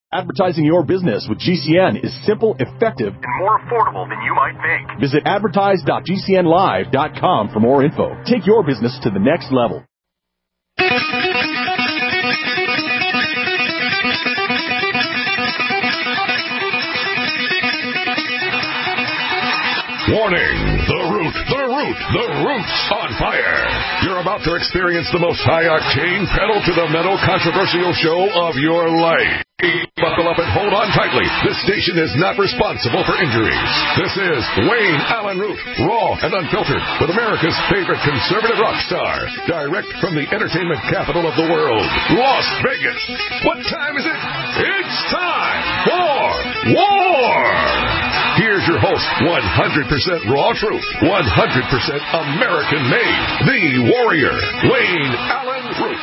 Advertising your business with GCN is simple, effective, and more affordable than you might think. Visit advertise.gcnlive.com for more info. Take your business to the next level. Warning! The Root's on fire! You're about to experience the most high-octane, pedal-to-the-metal controversial show of your life. Buckle up and hold on tightly. This station is not responsible for injuries. This is Wayne Allen Root, raw and unfiltered, with America's favorite conservative rock star, direct from the entertainment capital of the world, Las Vegas. What time is it? It's time for war! Here's your host, 100% raw truth, 100% American made, the warrior, Wayne Allen Root.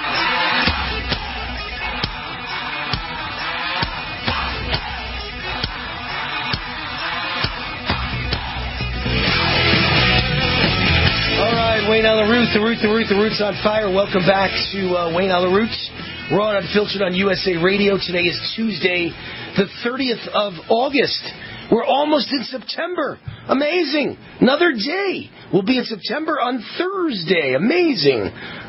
Wayne Allen Root, the Root's on fire. Welcome back to Wayne Allen Root, raw and unfiltered on USA Radio. Today is Tuesday, the 30th of August. We're almost in September. Amazing. Another day. We'll be in September on Thursday. Amazing.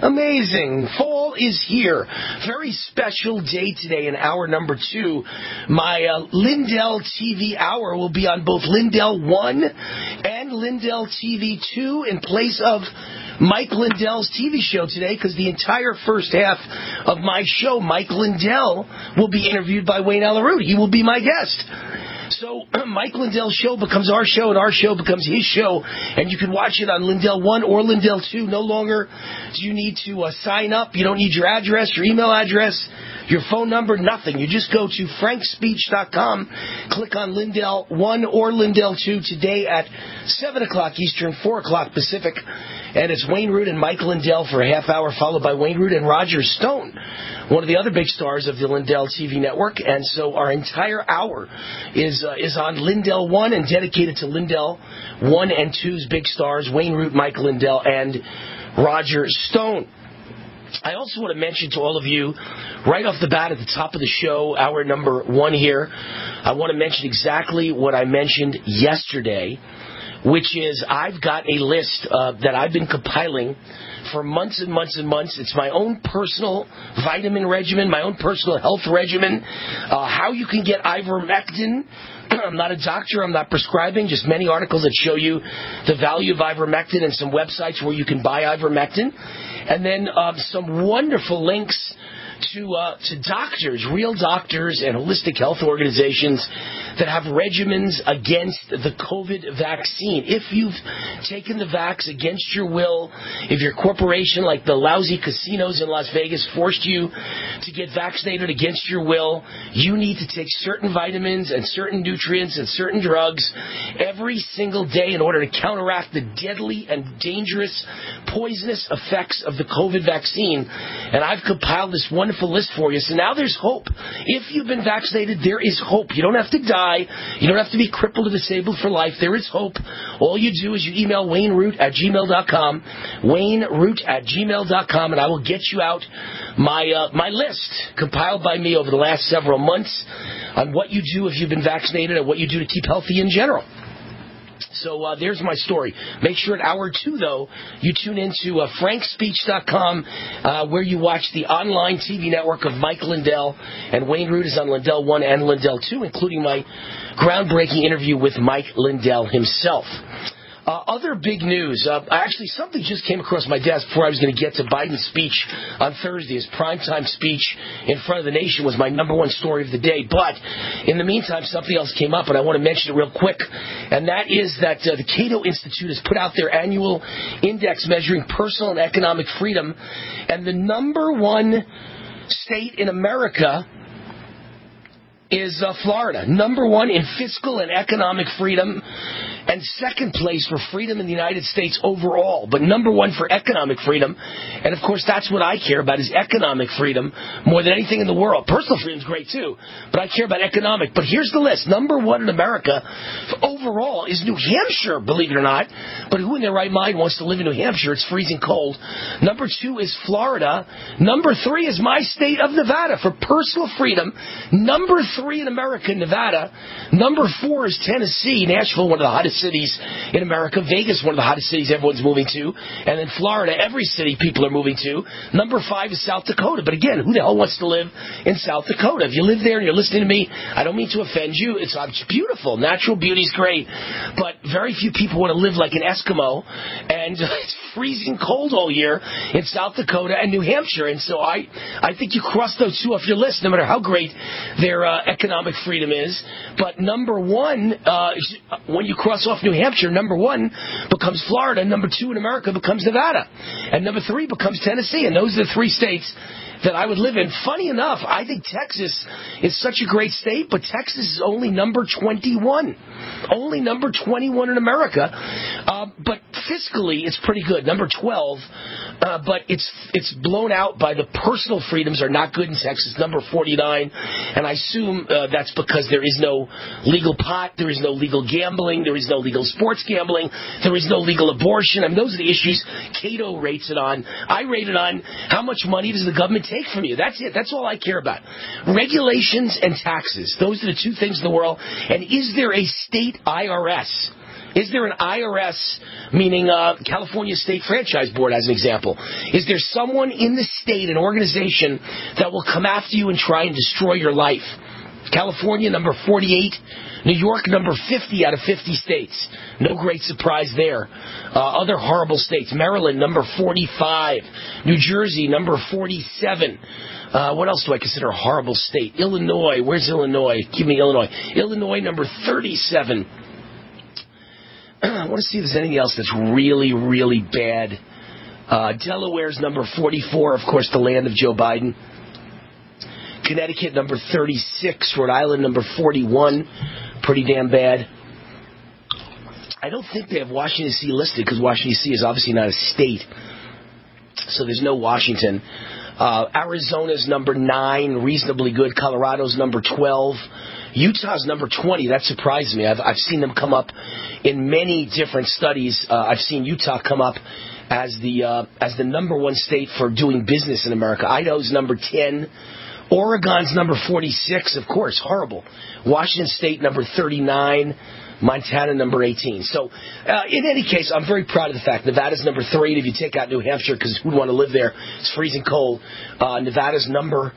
Fall is here. Very special day today in hour number 2. My Lindell TV hour will be on both Lindell 1 and Lindell TV 2 in place of Mike Lindell's TV show today, because the entire first half of my show, Mike Lindell will be interviewed by Wayne Allen Root. He will be my guest. So Mike Lindell's show becomes our show, and our show becomes his show, and you can watch it on Lindell 1 or Lindell 2. No longer do you need to sign up. You don't need your address, your email address, your phone number, nothing. You just go to frankspeech.com, click on Lindell 1 or Lindell 2 today at 7 o'clock Eastern, 4 o'clock Pacific, and it's Wayne Root and Mike Lindell for a half hour, followed by Wayne Root and Roger Stone, one of the other big stars of the Lindell TV network. And so our entire hour is on Lindell 1 and dedicated to Lindell 1 and 2's big stars, Wayne Root, Mike Lindell, and Roger Stone. I also want to mention to all of you, right off the bat at the top of the show, hour number 1 here, I want to mention exactly what I mentioned yesterday, which is I've got a list that I've been compiling for months and months and months. It's my own personal vitamin regimen, my own personal health regimen, how you can get ivermectin. I'm not a doctor. I'm not prescribing. Just many articles that show you the value of ivermectin and some websites where you can buy ivermectin. And then some wonderful links to doctors, real doctors and holistic health organizations that have regimens against the COVID vaccine. If you've taken the vax against your will, if your corporation, like the lousy casinos in Las Vegas, forced you to get vaccinated against your will, you need to take certain vitamins and certain nutrients and certain drugs every single day in order to counteract the deadly and dangerous, poisonous effects of the COVID vaccine. And I've compiled this wonderful list for you. So now there's hope. If you've been vaccinated, there is hope. You don't have to die. You don't have to be crippled or disabled for life. There is hope. All you do is you email WayneRoot@gmail.com, WayneRoot@gmail.com, and I will get you out my list compiled by me over the last several months on what you do if you've been vaccinated and what you do to keep healthy in general. So there's my story. Make sure at hour 2, though, you tune into frankspeech.com, where you watch the online TV network of Mike Lindell, and Wayne Root is on Lindell 1 and Lindell 2, including my groundbreaking interview with Mike Lindell himself. Other big news. Actually, something just came across my desk before I was going to get to Biden's speech on Thursday. His primetime speech in front of the nation was my number 1 story of the day. But in the meantime, something else came up, and I want to mention it real quick. And that is that the Cato Institute has put out their annual index measuring personal and economic freedom. And the number 1 state in America is Florida. Number 1 in fiscal and economic freedom. and second place for freedom in the United States overall, but number one for economic freedom. And, of course, that's what I care about is economic freedom more than anything in the world. Personal freedom is great, too, but I care about economic. But here's the list. Number one in America overall is New Hampshire, believe it or not. But who in their right mind wants to live in New Hampshire? It's freezing cold. Number two is Florida. Number three is my state of Nevada for personal freedom. Number three in America, Nevada. Number four is Tennessee. Nashville, one of the hottest cities in America. Vegas, one of the hottest cities everyone's moving to. And then Florida, every city people are moving to. Number five is South Dakota. But again, who the hell wants to live in South Dakota? If you live there and you're listening to me, I don't mean to offend you. It's beautiful. Natural beauty is great. But very few people want to live like an Eskimo. And it's freezing cold all year in South Dakota and New Hampshire. And so I think you cross those two off your list, no matter how great their economic freedom is. But number one, when you cross off New Hampshire, number one becomes Florida. Number two in America becomes Nevada. And number three becomes Tennessee. And those are the three states that I would live in. Funny enough, I think Texas is such a great state, but Texas is only number 21. Only number 21 in America. But fiscally, it's pretty good. Number 12. But it's blown out by the personal freedoms are not good in Texas. Number 49. And I assume that's because there is no legal pot, there is no legal gambling, there is no legal sports gambling, there is no legal abortion. I mean, those are the issues Cato rates it on. I rate it on how much money does the government take from you. That's it. That's all I care about. Regulations and taxes. Those are the two things in the world. And is there a state IRS? Is there an IRS, meaning California State Franchise Board, as an example? Is there someone in the state, an organization, that will come after you and try and destroy your life? California, number 48. New York, number 50 out of 50 states. No great surprise there. Other horrible states. Maryland, number 45. New Jersey, number 47. What else do I consider a horrible state? Illinois. Where's Illinois? Give me Illinois. Illinois, number 37. I want to see if there's anything else that's really, really bad. Delaware's number 44, of course, the land of Joe Biden. Connecticut, number 36. Rhode Island, number 41. Pretty damn bad. I don't think they have Washington, D.C. listed because Washington, D.C. is obviously not a state. So there's no Washington. Arizona's number 9, reasonably good. Colorado's number 12. Utah's number 20. That surprised me. I've seen them come up in many different studies. I've seen Utah come up as the number one state for doing business in America. Idaho's number 10. Oregon's number 46. Of course, horrible. Washington State number 39. Montana number 18. So, in any case, I'm very proud of the fact Nevada's number 3. And if you take out New Hampshire, because who'd want to live there? It's freezing cold. Nevada's number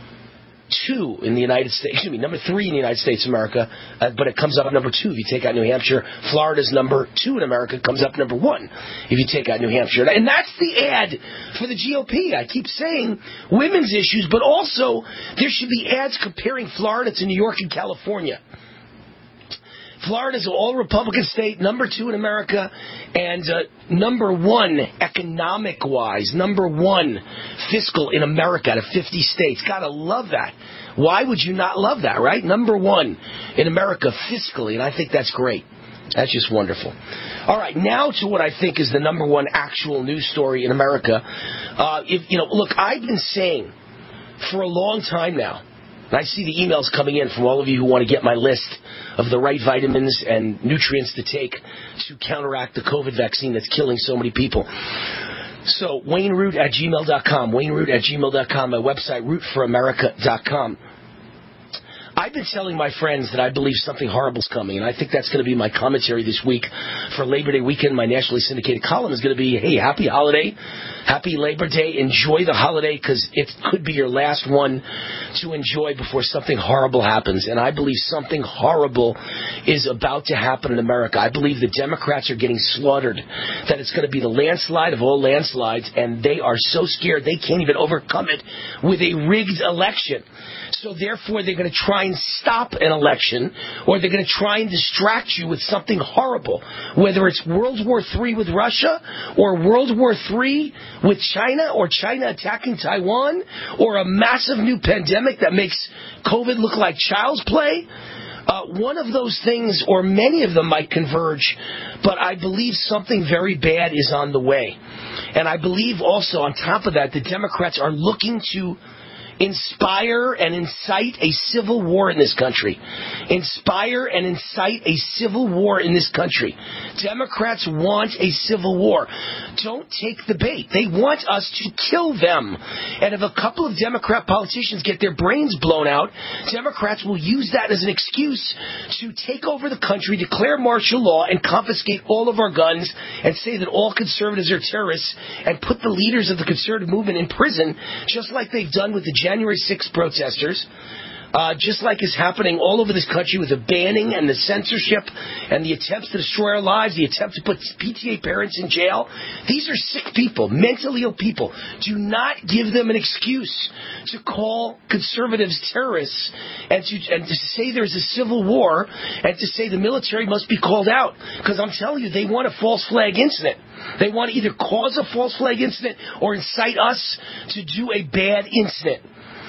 2 in the United States. Excuse me, number 3 in the United States of America. But it comes up number 2 if you take out New Hampshire. Florida's number 2 in America. Comes up number 1 if you take out New Hampshire. And that's the ad for the GOP. I keep saying women's issues, but also there should be ads comparing Florida to New York and California. Florida's an all-Republican state, number 2 in America, and number 1 economic-wise, number 1 fiscal in America out of 50 states. Gotta love that. Why would you not love that, right? Number 1 in America fiscally, and I think that's great. That's just wonderful. All right, now to what I think is the number 1 actual news story in America. Look, I've been saying for a long time now, and I see the emails coming in from all of you who want to get my list of the right vitamins and nutrients to take to counteract the COVID vaccine that's killing so many people. So, WayneRoot@gmail.com. WayneRoot@gmail.com. My website, rootforamerica.com. I've been telling my friends that I believe something horrible is coming, and I think that's going to be my commentary this week for Labor Day weekend. My nationally syndicated column is going to be, hey, happy holiday, happy Labor Day, enjoy the holiday, because it could be your last one to enjoy before something horrible happens. And I believe something horrible is about to happen in America. I believe the Democrats are getting slaughtered, that it's going to be the landslide of all landslides, and they are so scared they can't even overcome it with a rigged election. So therefore, they're going to try and stop an election, or they're going to try and distract you with something horrible, whether it's World War III with Russia, or World War III with China, or China attacking Taiwan, or a massive new pandemic that makes COVID look like child's play. one of those things, or many of them, might converge, but I believe something very bad is on the way. And I believe also, on top of that, the Democrats are looking to inspire and incite a civil war in this country. Inspire and incite a civil war in this country. Democrats want a civil war. Don't take the bait. They want us to kill them. And if a couple of Democrat politicians get their brains blown out, Democrats will use that as an excuse to take over the country, declare martial law, and confiscate all of our guns, and say that all conservatives are terrorists, and put the leaders of the conservative movement in prison, just like they've done with the January 6th protesters, just like is happening all over this country with the banning and the censorship and the attempts to destroy our lives, the attempt to put PTA parents in jail. These are sick people, mentally ill people. Do not give them an excuse to call conservatives terrorists and to say there's a civil war and to say the military must be called out. Because I'm telling you, they want a false flag incident. They want to either cause a false flag incident or incite us to do a bad incident.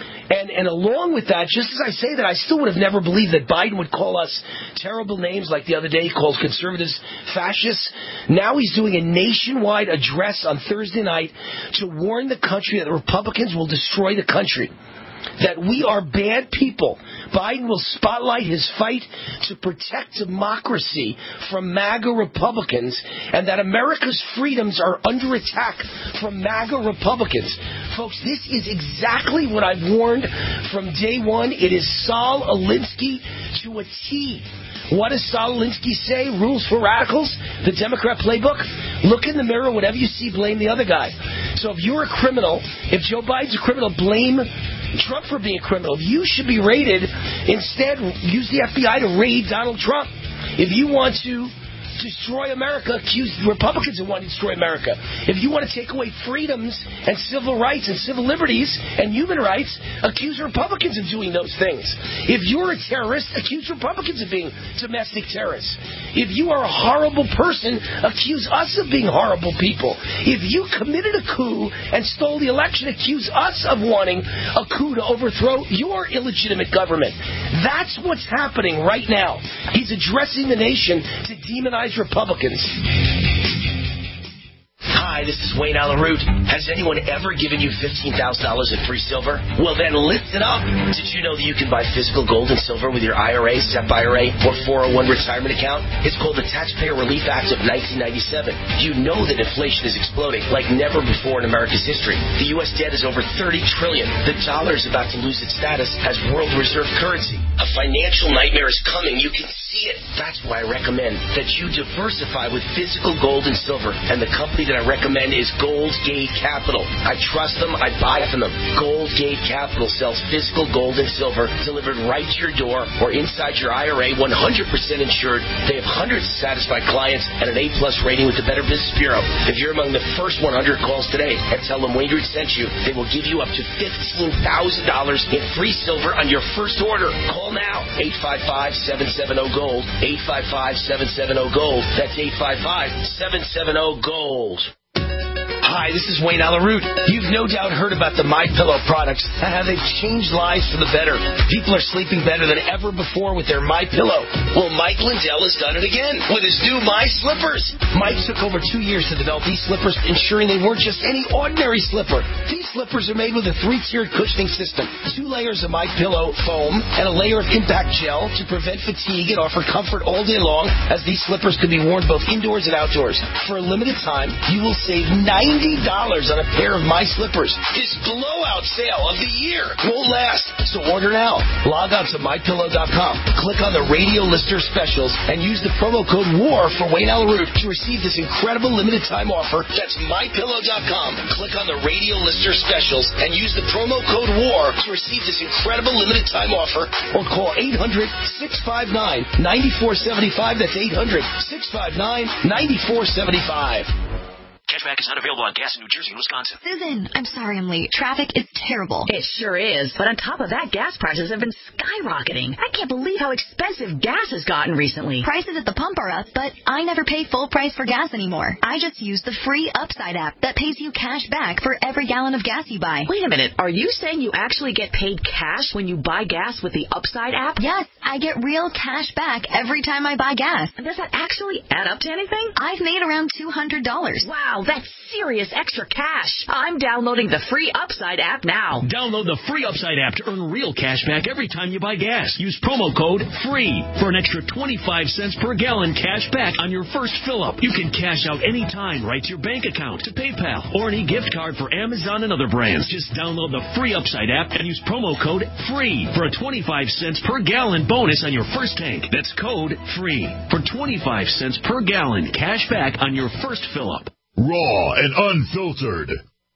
And along with that, just as I say that, I still would have never believed that Biden would call us terrible names like the other day he called conservatives fascists. Now he's doing a nationwide address on Thursday night to warn the country that the Republicans will destroy the country. That we are bad people. Biden will spotlight his fight to protect democracy from MAGA Republicans, and that America's freedoms are under attack from MAGA Republicans. Folks, this is exactly what I've warned from day one. It is Saul Alinsky to a T. What does Saul Alinsky say? Rules for radicals? The Democrat playbook? Look in the mirror. Whatever you see, blame the other guy. So if you're a criminal, if Joe Biden's a criminal, blame Trump for being a criminal. If you should be raided, instead use the FBI to raid Donald Trump. If you want to destroy America, accuse Republicans of wanting to destroy America. If you want to take away freedoms and civil rights and civil liberties and human rights, accuse Republicans of doing those things. If you're a terrorist, accuse Republicans of being domestic terrorists. If you are a horrible person, accuse us of being horrible people. If you committed a coup and stole the election, accuse us of wanting a coup to overthrow your illegitimate government. That's what's happening right now. He's addressing the nation to demonize Republicans. Hi, this is Wayne Allen Root. Has anyone ever given you $15,000 in free silver? Well, then listen up. Did you know that you can buy physical gold and silver with your IRA, SEP IRA, or 401 retirement account? It's called the Taxpayer Relief Act of 1997. You know that inflation is exploding like never before in America's history. The U.S. debt is over $30 trillion. The dollar is about to lose its status as world reserve currency. A financial nightmare is coming. You can see it. That's why I recommend that you diversify with physical gold and silver. And the company that I recommend is Goldgate Capital. I trust them. I buy from them. Goldgate Capital sells physical gold and silver delivered right to your door or inside your IRA, 100% insured. They have hundreds of satisfied clients and an A-plus rating with the Better Business Bureau. If you're among the first 100 calls today and tell them Wayne Root sent you, they will give you up to $15,000 in free silver on your first order. Call now. 855-770-GOLD. 855-770-GOLD. That's 855-770-GOLD. Hi, this is Wayne Allen Root. You've no doubt heard about the MyPillow products and how they've changed lives for the better. People are sleeping better than ever before with their MyPillow. Well, Mike Lindell has done it again with his new My Slippers. Mike took over 2 years to develop these slippers, ensuring they weren't just any ordinary slipper. These slippers are made with a 3-tiered cushioning system, 2 layers of MyPillow foam, and a layer of impact gel to prevent fatigue and offer comfort all day long, as these slippers can be worn both indoors and outdoors. For a limited time, you will save $90 on a pair of My Slippers. This blowout sale of the year won't last, so order now. Log on to MyPillow.com, click on the radio lister specials, and use the promo code WAR for Wayne Allen Root to receive this incredible limited time offer. That's MyPillow.com. Click on the radio lister specials and use the promo code WAR to receive this incredible limited time offer, or call 800-659-9475. That's 800-659-9475. Catch Cashback is not available on gas in New Jersey and Wisconsin. Susan, I'm sorry I'm late. Traffic is terrible. It sure is. But on top of that, gas prices have been skyrocketing. I can't believe how expensive gas has gotten recently. Prices at the pump are up, but I never pay full price for gas anymore. I just use the free Upside app that pays you cash back for every gallon of gas you buy. Wait a minute. Are you saying you actually get paid cash when you buy gas with the Upside app? Yes, I get real cash back every time I buy gas. Does that actually add up to anything? I've made around $200. Wow, that's serious extra cash. I'm downloading the free Upside app now. Download the free Upside app to earn real cash back every time you buy gas. Use promo code FREE for an extra 25 cents per gallon cash back on your first fill-up. You can cash out anytime right to your bank account, to PayPal, or any gift card for Amazon and other brands. Just download the free Upside app and use promo code FREE for a 25 cents per gallon bonus on your first tank. That's code FREE for 25 cents per gallon cash back on your first fill-up. Raw and unfiltered.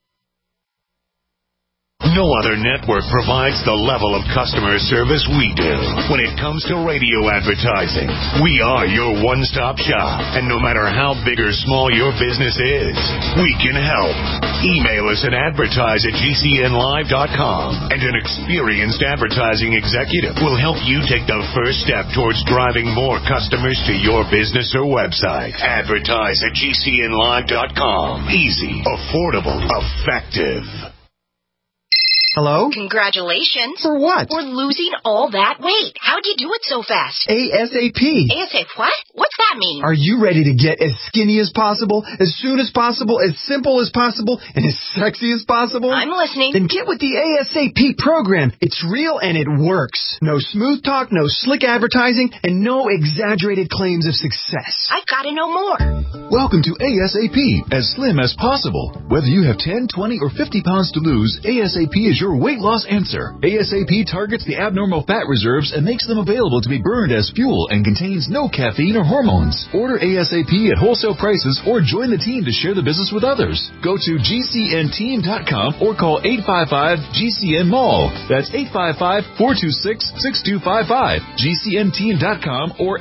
No other network provides the level of customer service we do. When it comes to radio advertising, we are your one-stop shop. And no matter how big or small your business is, we can help. Email us at advertise@gcnlive.com, and an experienced advertising executive will help you take the first step towards driving more customers to your business or website. Advertise@gcnlive.com. Easy, affordable, effective. Hello? Congratulations. For what? For losing all that weight. How'd you do it so fast? ASAP. ASAP what? What's that mean? Are you ready to get as skinny as possible, as soon as possible, as simple as possible, and as sexy as possible? I'm listening. Then get with the ASAP program. It's real and it works. No smooth talk, no slick advertising, and no exaggerated claims of success. I've got to know more. Welcome to ASAP, as slim as possible. Whether you have 10, 20, or 50 pounds to lose, ASAP is your weight loss answer. ASAP targets the abnormal fat reserves and makes them available to be burned as fuel and contains no caffeine or hormones. Order ASAP at wholesale prices or join the team to share the business with others. Go to GCNteam.com or call 855-GCN-MALL. That's 855-426-6255. GCNteam.com or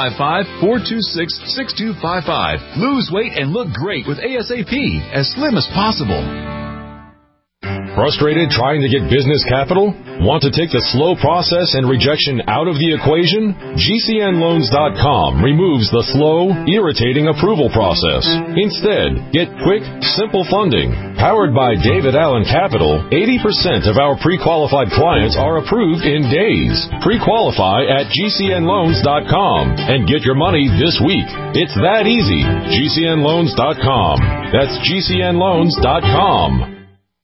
855-426-6255. Lose weight and look great with ASAP, as slim as possible. Frustrated trying to get business capital? Want to take the slow process and rejection out of the equation? GCNloans.com removes the slow, irritating approval process. Instead, get quick, simple funding. Powered by David Allen Capital, 80% of our pre-qualified clients are approved in days. Pre-qualify at GCNloans.com and get your money this week. It's that easy. GCNloans.com. That's GCNloans.com.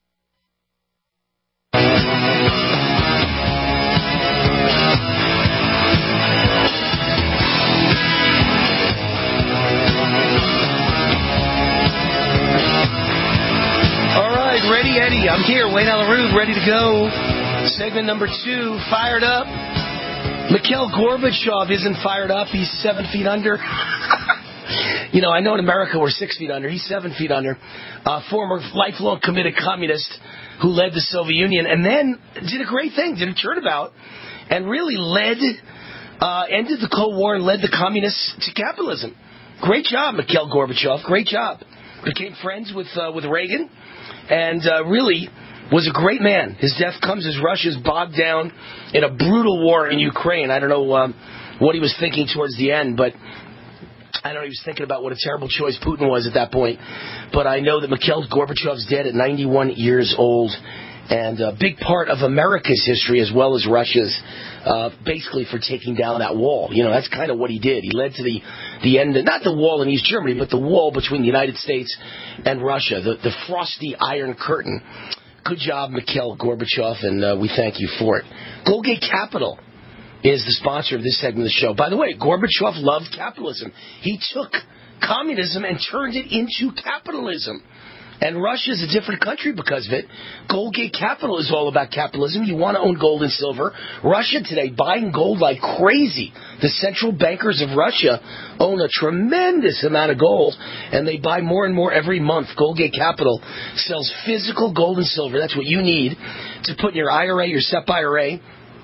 Eddie, I'm here, Wayne Allyn Root, ready to go. Segment number 2, fired up. Mikhail Gorbachev isn't fired up. He's 7 feet under. You know, I know in America we're 6 feet under. He's 7 feet under. Former lifelong committed communist who led the Soviet Union and then did a great thing, did a turnabout, and really ended the Cold War and led the communists to capitalism. Great job, Mikhail Gorbachev. Great job. Became friends with Reagan. And really was a great man. His death comes as Russia's bogged down in a brutal war in Ukraine. I don't know what he was thinking towards the end, but I know he was thinking about what a terrible choice Putin was at that point. But I know that Mikhail Gorbachev's dead at 91 years old, and a big part of America's history as well as Russia's, basically for taking down that wall. You know, that's kind of what he did. He led to the end, not the wall in East Germany, but the wall between the United States and Russia, the frosty Iron Curtain. Good job, Mikhail Gorbachev, and we thank you for it. Goldgate Capital is the sponsor of this segment of the show. By the way, Gorbachev loved capitalism. He took communism and turned it into capitalism. And Russia is a different country because of it. Goldgate Capital is all about capitalism. You want to own gold and silver. Russia today buying gold like crazy. The central bankers of Russia own a tremendous amount of gold, and they buy more and more every month. Goldgate Capital sells physical gold and silver. That's what you need to put in your IRA, your SEP IRA,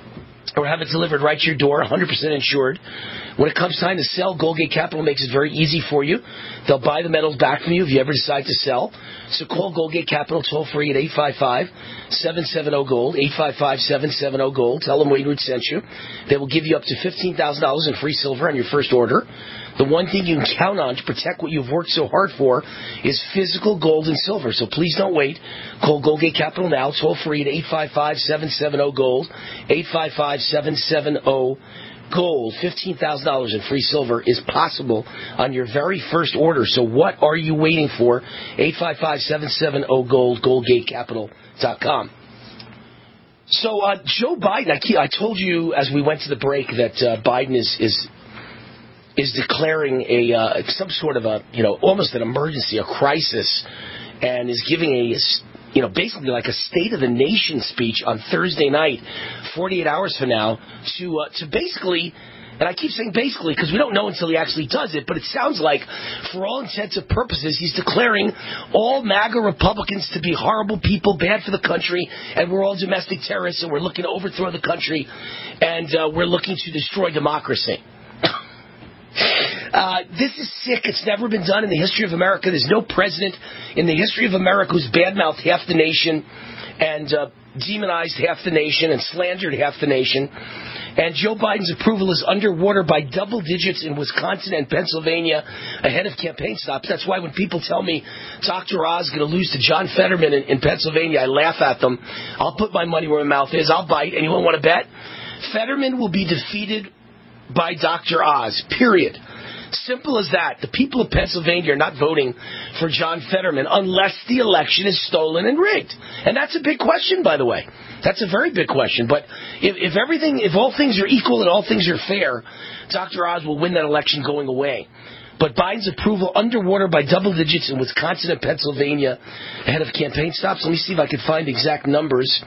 or have it delivered right to your door, 100% insured. When it comes time to sell, Goldgate Capital makes it very easy for you. They'll buy the metals back from you if you ever decide to sell. So call Goldgate Capital toll-free at 855-770-GOLD, 855-770-GOLD. Tell them Wayne Root sent you. They will give you up to $15,000 in free silver on your first order. The one thing you can count on to protect what you've worked so hard for is physical gold and silver. So please don't wait. Call Goldgate Capital now, toll-free at 855-770-GOLD, 855-770-GOLD. $15,000 in free silver is possible on your very first order. So what are you waiting for? 855-770-GOLD, GoldgateCapital.com. So Joe Biden, I told you as we went to the break that Biden is declaring some sort of almost an emergency, a crisis, and is giving basically like a State of the Nation speech on Thursday night, 48 hours from now, to basically, and I keep saying basically because we don't know until he actually does it, but it sounds like, for all intents and purposes, he's declaring all MAGA Republicans to be horrible people, bad for the country, and we're all domestic terrorists, and we're looking to overthrow the country, and we're looking to destroy democracy. This is sick. It's never been done in the history of America. There's no president in the history of America who's badmouthed half the nation and demonized half the nation and slandered half the nation. And Joe Biden's approval is underwater by double digits in Wisconsin and Pennsylvania ahead of campaign stops. That's why when people tell me Dr. Oz is going to lose to John Fetterman in Pennsylvania, I laugh at them. I'll put my money where my mouth is. I'll bite. Anyone want to bet? Fetterman will be defeated by Dr. Oz, period. Simple as that. The people of Pennsylvania are not voting for John Fetterman unless the election is stolen and rigged. And that's a big question, by the way. That's a very big question. But if all things are equal and all things are fair, Dr. Oz will win that election going away. But Biden's approval underwater by double digits in Wisconsin and Pennsylvania ahead of campaign stops. Let me see if I can find exact numbers.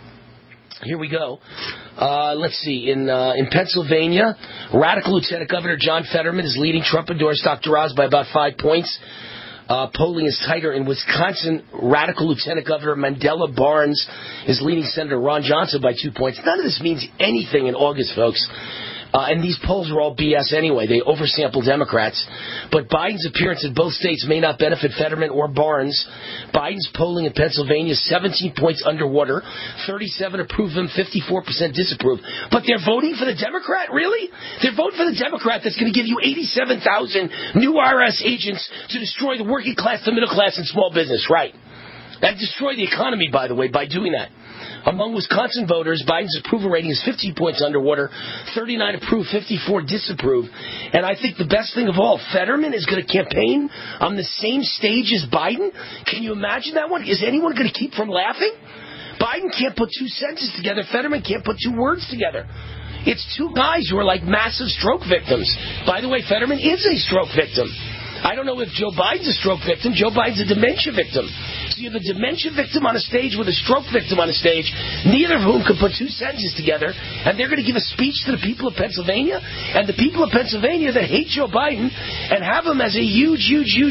Here we go. Let's see. In Pennsylvania, Radical Lieutenant Governor John Fetterman is leading Trump-endorsed Dr. Oz by about 5 points. Polling is tighter in Wisconsin. Radical Lieutenant Governor Mandela Barnes is leading Senator Ron Johnson by 2 points. None of this means anything in August, folks. And these polls are all BS anyway. They oversample Democrats. But Biden's appearance in both states may not benefit Fetterman or Barnes. Biden's polling in Pennsylvania, 17 points underwater. 37 approve him, 54% disapprove. But they're voting for the Democrat? Really? They're voting for the Democrat that's going to give you 87,000 new IRS agents to destroy the working class, the middle class, and small business. Right. That destroyed the economy, by the way, by doing that. Among Wisconsin voters, Biden's approval rating is 15 points underwater, 39 approve, 54 disapprove. And I think the best thing of all, Fetterman is going to campaign on the same stage as Biden. Can you imagine that one? Is anyone going to keep from laughing? Biden can't put two sentences together. Fetterman can't put two words together. It's two guys who are like massive stroke victims. By the way, Fetterman is a stroke victim. I don't know if Joe Biden's a stroke victim. Joe Biden's a dementia victim. So you have a dementia victim on a stage with a stroke victim on a stage, neither of whom can put two sentences together, and they're going to give a speech to the people of Pennsylvania, and the people of Pennsylvania that hate Joe Biden and have him as a huge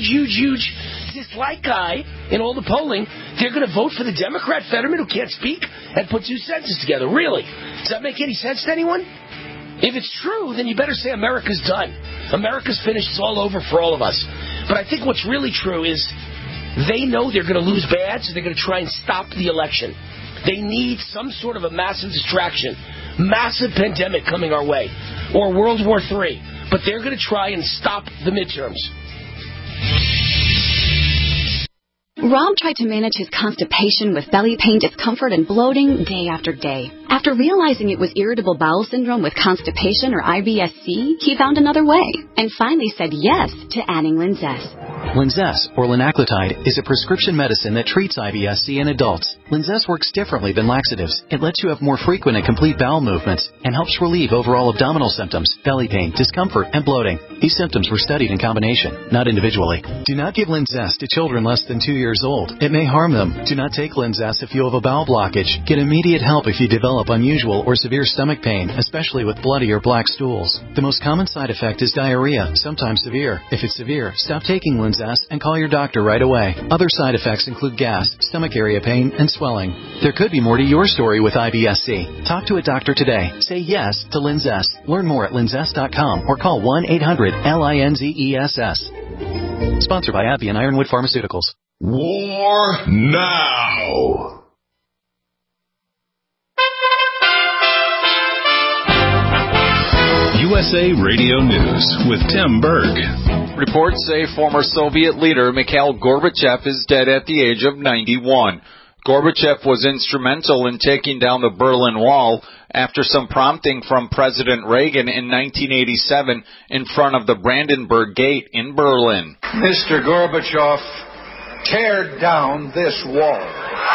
dislike guy in all the polling, they're going to vote for the Democrat Fetterman who can't speak and put two sentences together. Really? Does that make any sense to anyone? If it's true, then you better say America's done. America's finished. It's all over for all of us. But I think what's really true is they know they're going to lose bad, so they're going to try and stop the election. They need some sort of a massive distraction, massive pandemic coming our way, or World War III. But they're going to try and stop the midterms. Rob tried to manage his constipation with belly pain, discomfort, and bloating day after day. After realizing it was irritable bowel syndrome with constipation, or IBS-C, he found another way and finally said yes to adding Linzess. Linzess, or linaclotide, is a prescription medicine that treats IBS-C in adults. Linzess works differently than laxatives. It lets you have more frequent and complete bowel movements and helps relieve overall abdominal symptoms, belly pain, discomfort, and bloating. These symptoms were studied in combination, not individually. Do not give Linzess to children less than 2 years old. It may harm them. Do not take Linzess if you have a bowel blockage. Get immediate help if you develop unusual or severe stomach pain, especially with bloody or black stools. The most common side effect is diarrhea, sometimes severe. If it's severe, stop taking Linzess LinzEss and call your doctor right away. Other side effects include gas, stomach area pain, and swelling. There could be more to your story with IBS-C. Talk to a doctor today. Say yes to LinzEss. Learn more at linzess.com or call 1-800-LINZESS. Sponsored by AbbVie and Ironwood Pharmaceuticals. War now! USA Radio News with Tim Berg. Reports say former Soviet leader Mikhail Gorbachev is dead at the age of 91. Gorbachev was instrumental in taking down the Berlin Wall after some prompting from President Reagan in 1987 in front of the Brandenburg Gate in Berlin. Mr. Gorbachev, tear down this wall.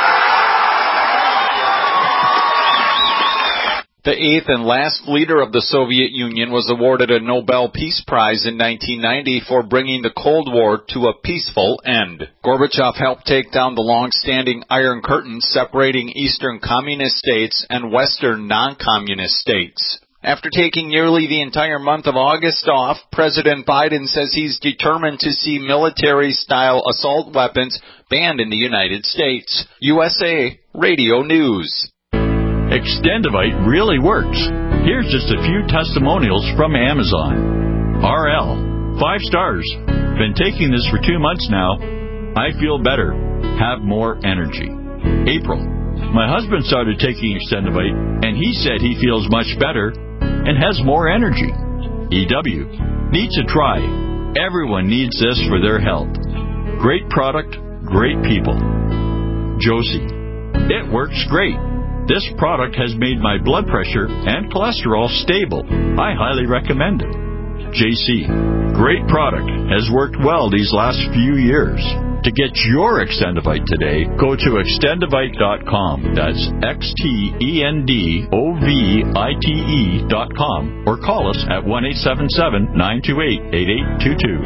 The eighth and last leader of the Soviet Union was awarded a Nobel Peace Prize in 1990 for bringing the Cold War to a peaceful end. Gorbachev helped take down the long-standing Iron Curtain separating Eastern Communist states and Western non-communist states. After taking nearly the entire month of August off, President Biden says he's determined to see military-style assault weapons banned in the United States. USA Radio News. Extendivite really works. Here's just a few testimonials from Amazon. RL, 5 stars. Been taking this for 2 months now. I feel better. Have more energy. April, my husband started taking Extendivite, and he said he feels much better and has more energy. EW, need to try. Everyone needs this for their health. Great product, great people. Josie, it works great. This product has made my blood pressure and cholesterol stable. I highly recommend it. JC, great product. Has worked well these last few years. To get your Extendivite today, go to extendivite.com. That's XTENDOVITE.com or call us at 1-877-928-8822.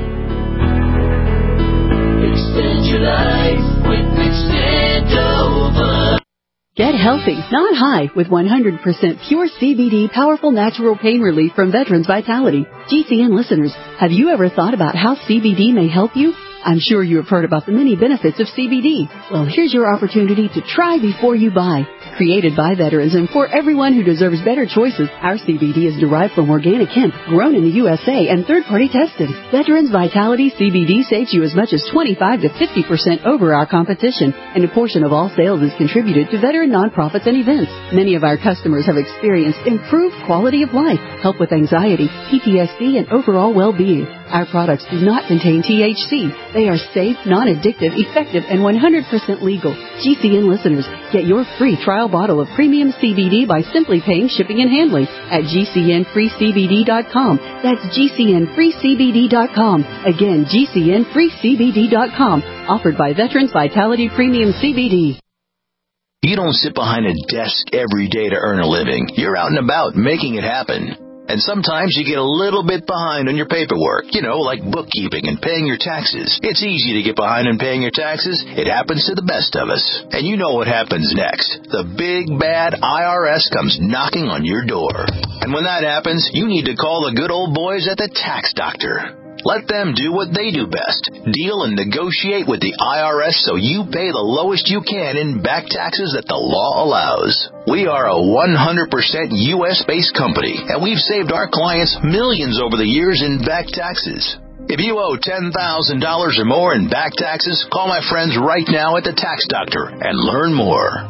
Extend your life with Extendova. Get healthy, not high, with 100% pure CBD powerful natural pain relief from Veterans Vitality. GCN listeners, have you ever thought about how CBD may help you? I'm sure you have heard about the many benefits of CBD. Well, here's your opportunity to try before you buy. Created by veterans and for everyone who deserves better choices, our CBD is derived from organic hemp, grown in the USA, and third-party tested. Veterans Vitality CBD saves you as much as 25 to 50% over our competition, and a portion of all sales is contributed to veteran nonprofits and events. Many of our customers have experienced improved quality of life, help with anxiety, PTSD, and overall well-being. Our products do not contain THC. They are safe, non-addictive, effective, and 100% legal. GCN listeners, get your free trial bottle of premium CBD by simply paying shipping and handling at GCNFreeCBD.com. That's GCNFreeCBD.com. Again, GCNFreeCBD.com. Offered by Veterans Vitality Premium CBD. You don't sit behind a desk every day to earn a living. You're out and about making it happen. And sometimes you get a little bit behind on your paperwork, like bookkeeping and paying your taxes. It's easy to get behind on paying your taxes. It happens to the best of us. And you know what happens next. The big, bad IRS comes knocking on your door. And when that happens, you need to call the good old boys at the Tax Doctor. Let them do what they do best. Deal and negotiate with the IRS so you pay the lowest you can in back taxes that the law allows. We are a 100% U.S.-based company, and we've saved our clients millions over the years in back taxes. If you owe $10,000 or more in back taxes, call my friends right now at the Tax Doctor and learn more.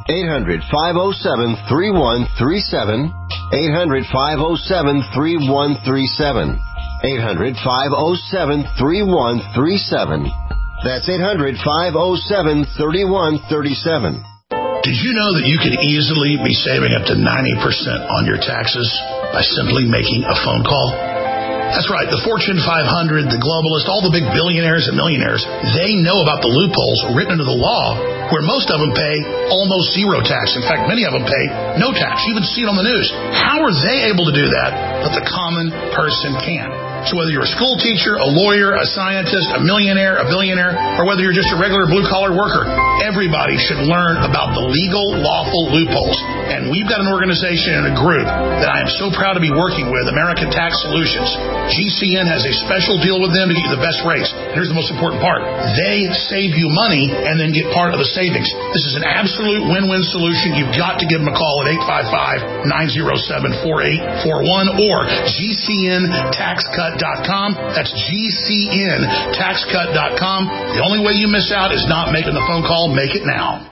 800-507-3137. 800-507-3137. 800-507-3137. That's 800-507-3137. Did you know that you can easily be saving up to 90% on your taxes by simply making a phone call? That's right. The Fortune 500, the globalists, all the big billionaires and millionaires, they know about the loopholes written into the law where most of them pay almost zero tax. In fact, many of them pay no tax. You even see it on the news. How are they able to do that, but the common person can't? So whether you're a school teacher, a lawyer, a scientist, a millionaire, a billionaire, or whether you're just a regular blue-collar worker, everybody should learn about the legal, lawful loopholes. And we've got an organization and a group that I am so proud to be working with, American Tax Solutions. GCN has a special deal with them to get you the best rates. Here's the most important part. They save you money and then get part of the savings. This is an absolute win-win solution. You've got to give them a call at 855-907-4841 or GCNTaxCut.com. That's GCNTaxCut.com. The only way you miss out is not making the phone call. Make it now.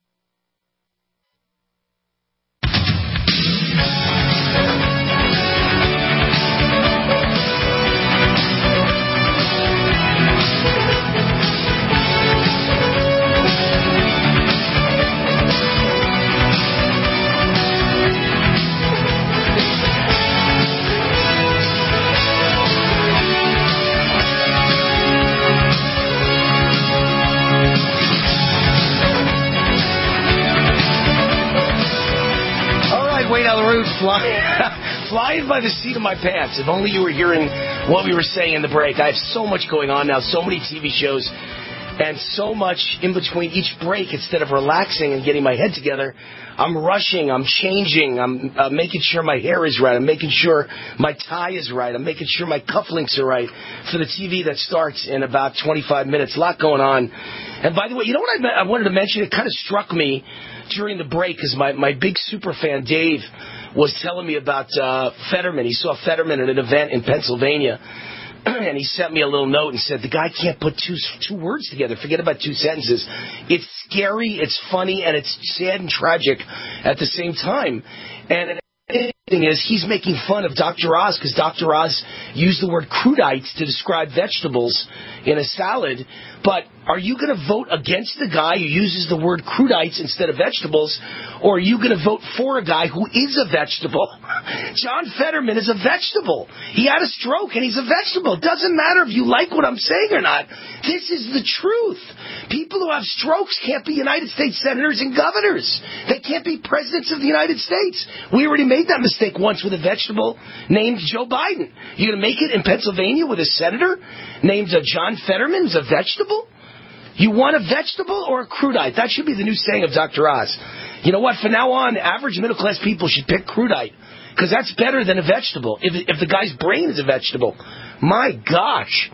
Flying by the seat of my pants. If only you were hearing what we were saying in the break. I have so much going on now, so many TV shows, and so much in between each break. Instead of relaxing and getting my head together, I'm rushing, I'm changing, I'm making sure my hair is right, I'm making sure my tie is right, I'm making sure my cufflinks are right for the TV that starts in about 25 minutes. A lot going on. And by the way, you know what I wanted to mention? It kind of struck me during the break because my big super fan, Dave, was telling me about Fetterman. He saw Fetterman at an event in Pennsylvania, and he sent me a little note and said, the guy can't put two words together. Forget about two sentences. It's scary, it's funny, and it's sad and tragic at the same time. And the thing is, he's making fun of Dr. Oz because Dr. Oz used the word crudites to describe vegetables in a salad. But are you going to vote against the guy who uses the word crudites instead of vegetables, or are you going to vote for a guy who is a vegetable? John Fetterman is a vegetable. He had a stroke, and he's a vegetable. It doesn't matter if you like what I'm saying or not. This is the truth. People who have strokes can't be United States senators and governors. They can't be presidents of the United States. We already made that mistake once with a vegetable named Joe Biden. You're going to make it in Pennsylvania with a senator named John Fetterman who's a vegetable? You want a vegetable or a crudite? That should be the new saying of Dr. Oz. You know what? From now on, average middle-class people should pick crudite because that's better than a vegetable. If the guy's brain is a vegetable. My gosh.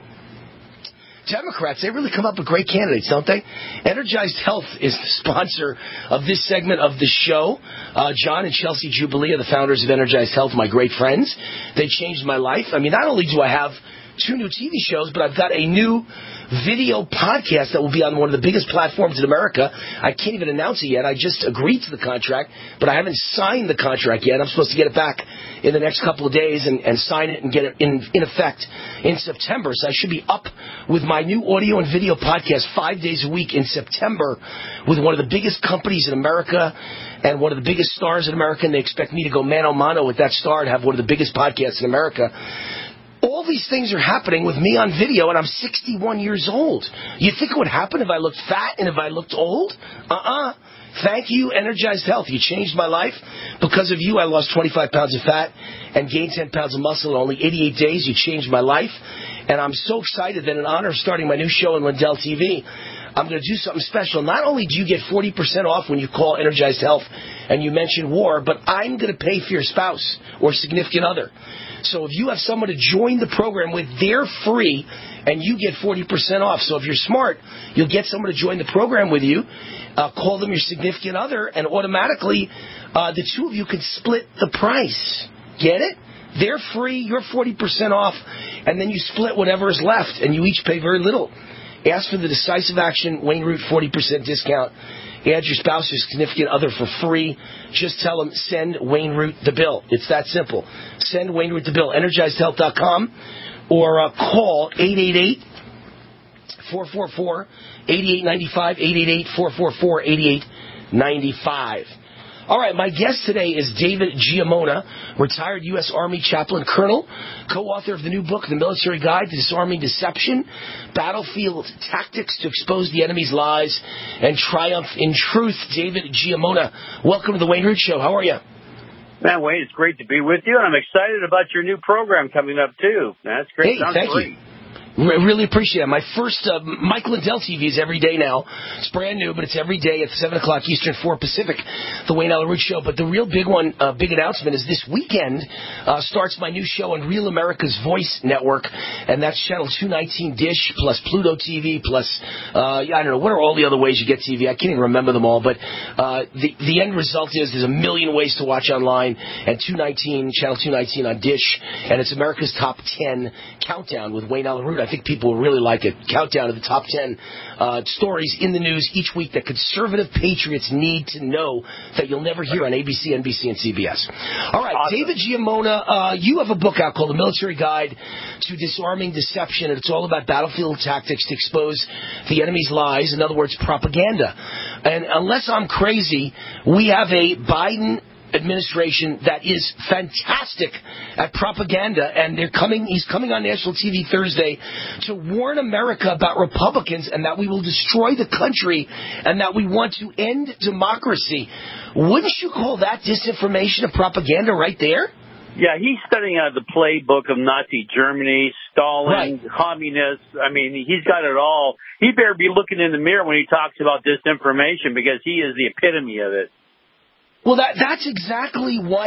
Democrats, they really come up with great candidates, don't they? Energized Health is the sponsor of this segment of the show. John and Chelsea Jubilee are the founders of Energized Health, my great friends. They changed my life. I mean, not only do I have 2 new TV shows, but I've got a new video podcast that will be on one of the biggest platforms in America. I can't even announce it yet. I just agreed to the contract, but I haven't signed the contract yet. I'm supposed to get it back in the next couple of days and sign it and get it in effect in September. So I should be up with my new audio and video podcast 5 days a week in September with one of the biggest companies in America and one of the biggest stars in America, and they expect me to go mano a mano with that star and have one of the biggest podcasts in America. All these things are happening with me on video, and I'm 61 years old. You think it would happen if I looked fat and if I looked old? Thank you, Energized Health. You changed my life. Because of you, I lost 25 pounds of fat and gained 10 pounds of muscle in only 88 days. You changed my life. And I'm so excited that in honor of starting my new show on Lindell TV, I'm going to do something special. Not only do you get 40% off when you call Energized Health and you mention war, but I'm going to pay for your spouse or significant other. So if you have someone to join the program with, they're free, and you get 40% off. So if you're smart, you'll get someone to join the program with you, call them your significant other, and automatically the two of you can split the price. Get it? They're free, you're 40% off, and then you split whatever is left, and you each pay very little. Ask for the Decisive Action Wayne Root 40% discount. Add your spouse or significant other for free. Just tell them, send Wayne Root the bill. It's that simple. Send Wayne Root the bill. EnergizedHealth.com or call 888-444-8895, 888-444-8895. All right, my guest today is David Giammona, retired U.S. Army chaplain colonel, co-author of the new book, The Military Guide to Disarming Deception, Battlefield Tactics to Expose the Enemy's Lies and Triumph in Truth. David Giammona, welcome to the Wayne Root Show. How are you? Man, Wayne, it's great to be with you, and I'm excited about your new program coming up, too. That's great. Hey, thank you. Really appreciate it. My first Mike Lindell TV is every day now. It's brand new, but it's every day at 7 o'clock Eastern, 4 Pacific, the Wayne Allyn Root Show. But the real big one, big announcement is this weekend starts my new show on Real America's Voice Network, and that's Channel 219 Dish plus Pluto TV plus, I don't know, what are all the other ways you get TV? I can't even remember them all, but the end result is there's a million ways to watch online, and Channel 219 on Dish, and it's America's Top 10 Countdown with Wayne Allyn Root. I think people will really like it. Countdown to the top 10 stories in the news each week that conservative patriots need to know that you'll never hear on ABC, NBC, and CBS. All right, awesome. David Giammona, you have a book out called The Military Guide to Disarming Deception, and it's all about battlefield tactics to expose the enemy's lies, in other words, propaganda. And unless I'm crazy, we have a Biden administration that is fantastic at propaganda, and he's coming on national TV Thursday to warn America about Republicans and that we will destroy the country and that we want to end democracy. Wouldn't you call that disinformation and propaganda right there? Yeah, he's studying out of the playbook of Nazi Germany, Stalin, communists. I mean, he's got it all. He better be looking in the mirror when he talks about disinformation, because he is the epitome of it. Well, that's exactly what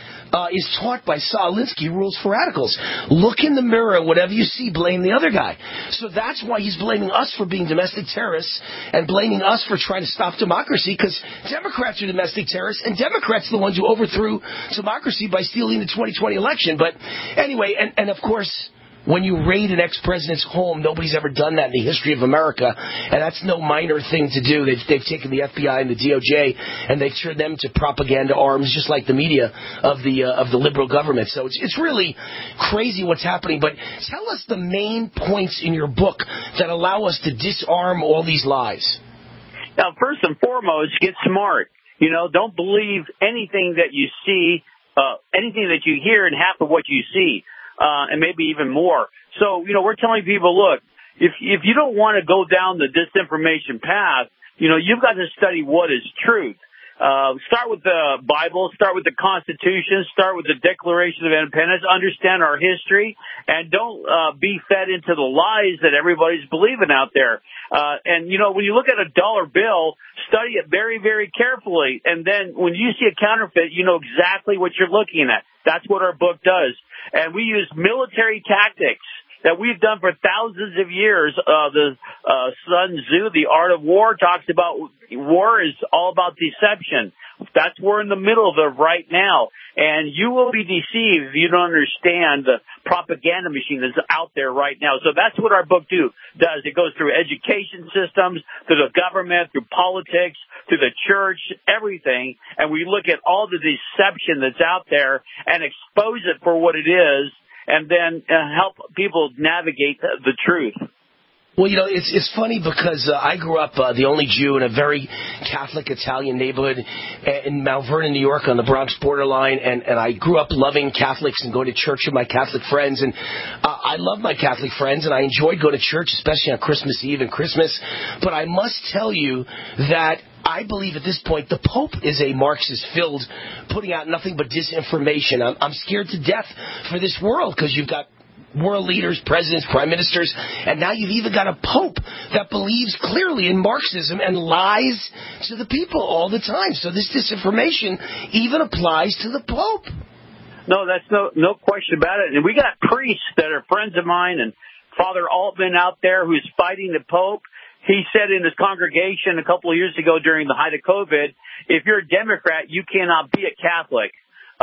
is taught by Saul Alinsky, Rules for Radicals. Look in the mirror, and whatever you see, blame the other guy. So that's why he's blaming us for being domestic terrorists and blaming us for trying to stop democracy, because Democrats are domestic terrorists, and Democrats are the ones who overthrew democracy by stealing the 2020 election. But anyway, and of course, when you raid an ex-president's home, nobody's ever done that in the history of America, and that's no minor thing to do. They've taken the FBI and the DOJ, and they've turned them to propaganda arms, just like the media of the liberal government. So it's really crazy what's happening. But tell us the main points in your book that allow us to disarm all these lies. Now, first and foremost, get smart. Don't believe anything that you see, anything that you hear, and half of what you see. And maybe even more. So, we're telling people, look, if you don't want to go down the disinformation path, you've got to study what is truth. Start with the Bible, start with the Constitution, start with the Declaration of Independence, understand our history, and don't be fed into the lies that everybody's believing out there. And when you look at a dollar bill, study it very, very carefully. And then when you see a counterfeit, you know exactly what you're looking at. That's what our book does. And we use military tactics that we've done for thousands of years. The Sun Tzu, The Art of War, talks about war is all about deception. That's what we're in the middle of it right now. And you will be deceived if you don't understand the propaganda machine that's out there right now. So that's what our book does. It goes through education systems, through the government, through politics, through the church, everything. And we look at all the deception that's out there and expose it for what it is, and then help people navigate the truth. Well, it's funny because I grew up the only Jew in a very Catholic Italian neighborhood in Mount Vernon, New York, on the Bronx borderline, and I grew up loving Catholics and going to church with my Catholic friends, and I love my Catholic friends, and I enjoyed going to church, especially on Christmas Eve and Christmas. But I must tell you that I believe at this point the Pope is a Marxist-filled, putting out nothing but disinformation. I'm scared to death for this world, because you've got world leaders, presidents, prime ministers, and now you've even got a Pope that believes clearly in Marxism and lies to the people all the time. So this disinformation even applies to the Pope. No, that's no question about it. And we got priests that are friends of mine, and Father Altman out there who's fighting the Pope. He said in his congregation a couple of years ago during the height of COVID, if you're a Democrat, you cannot be a Catholic.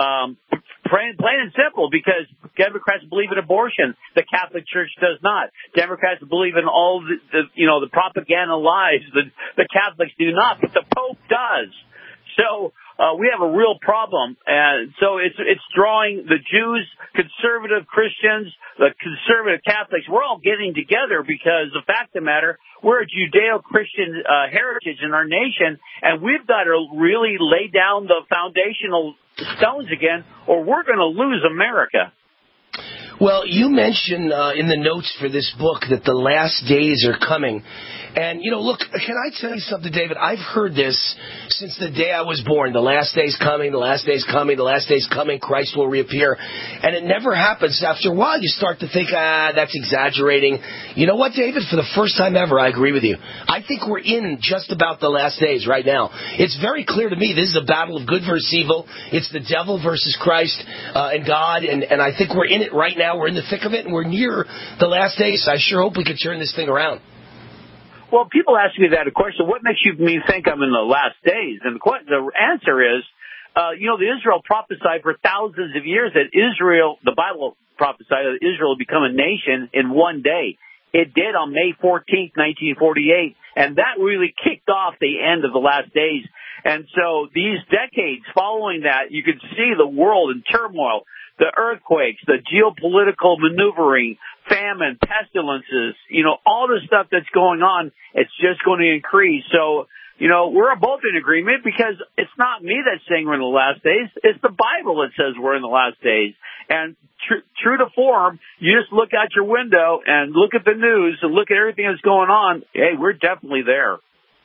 Plain and simple, because Democrats believe in abortion. The Catholic Church does not. Democrats believe in all the propaganda lies. The Catholics do not, but the Pope does. So we have a real problem, and so it's drawing the Jews, conservative Christians, the conservative Catholics. We're all getting together because the fact of the matter, we're a Judeo-Christian heritage in our nation, and we've got to really lay down the foundational stones again, or we're going to lose America. Well, you mentioned in the notes for this book that the last days are coming. And, look, can I tell you something, David? I've heard this since the day I was born. The last day's coming, the last day's coming, the last day's coming, Christ will reappear. And it never happens. After a while, you start to think, that's exaggerating. You know what, David? For the first time ever, I agree with you. I think we're in just about the last days right now. It's very clear to me this is a battle of good versus evil. It's the devil versus Christ and God. And I think we're in it right now. We're in the thick of it, and we're near the last days. I sure hope we can turn this thing around. Well, people ask me that question, what makes me think I'm in the last days? And the answer is, the Israel prophesied for thousands of years that the Bible prophesied that Israel would become a nation in one day. It did on May 14th, 1948, and that really kicked off the end of the last days. And so these decades following that, you could see the world in turmoil, the earthquakes, the geopolitical maneuvering, famine, pestilences, all the stuff that's going on, it's just going to increase. So, we're both in agreement because it's not me that's saying we're in the last days. It's the Bible that says we're in the last days. And true to form, you just look out your window and look at the news and look at everything that's going on. Hey, we're definitely there.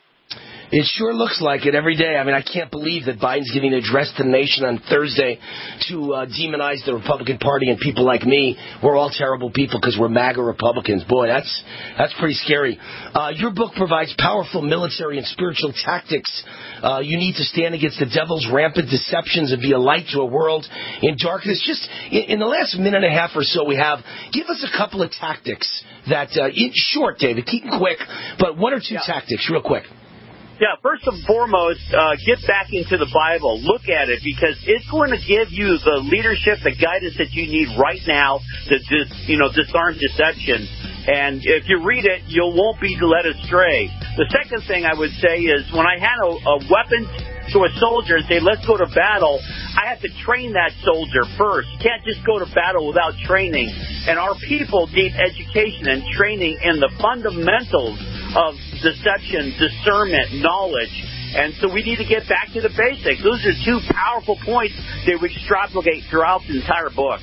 It sure looks like it every day. I mean, I can't believe that Biden's giving an address to the nation on Thursday to demonize the Republican Party and people like me. We're all terrible people because we're MAGA Republicans. Boy, that's pretty scary. Your book provides powerful military and spiritual tactics. You need to stand against the devil's rampant deceptions and be a light to a world in darkness. Just in the last minute and a half or so we have, give us a couple of tactics that, short, David, keep them quick, but one or two tactics real quick. Yeah, first and foremost, get back into the Bible. Look at it because it's going to give you the leadership, the guidance that you need right now to disarm deception. And if you read it, you won't be led astray. The second thing I would say is when I hand a weapon to a soldier and say, let's go to battle, I have to train that soldier first. You can't just go to battle without training. And our people need education and training in the fundamentals of deception, discernment, knowledge. And so we need to get back to the basics. Those are two powerful points that we extrapolate throughout the entire book.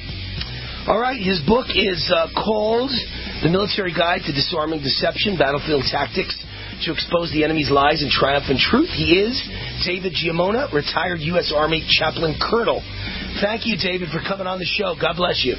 All right, his book is called The Military Guide to Disarming Deception, Battlefield Tactics to Expose the Enemy's Lies and Triumph in Truth. He is David Giammona, retired U.S. Army Chaplain Colonel. Thank you, David, for coming on the show. God bless you.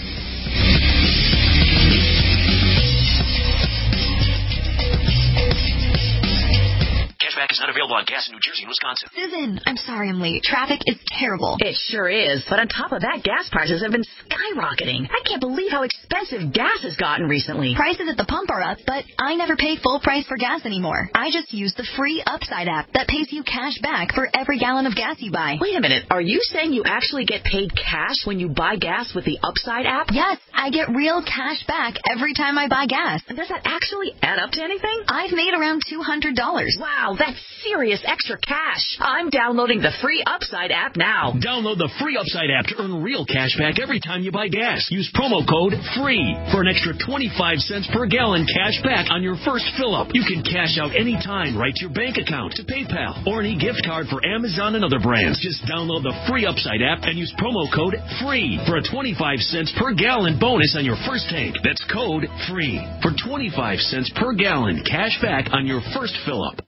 Cashback is not available on gas in New Jersey and Wisconsin. Susan, I'm sorry I'm late. Traffic is terrible. It sure is. But on top of that, gas prices have been skyrocketing. I can't believe how expensive gas has gotten recently. Prices at the pump are up, but I never pay full price for gas anymore. I just use the free Upside app that pays you cash back for every gallon of gas you buy. Wait a minute. Are you saying you actually get paid cash when you buy gas with the Upside app? Yes, I get real cash back every time I buy gas. Does that actually add up to anything? I've made around $200. Wow, that's serious extra cash. I'm downloading the free Upside app now. Download the free Upside app to earn real cash back every time you buy gas. Use promo code FREE for an extra 25 cents per gallon cash back on your first fill-up. You can cash out anytime right to your bank account, to PayPal, or any gift card for Amazon and other brands. Just download the free Upside app and use promo code FREE for a 25 cents per gallon bonus on your first tank. That's code FREE for 25 cents per gallon cash back on your first fill-up.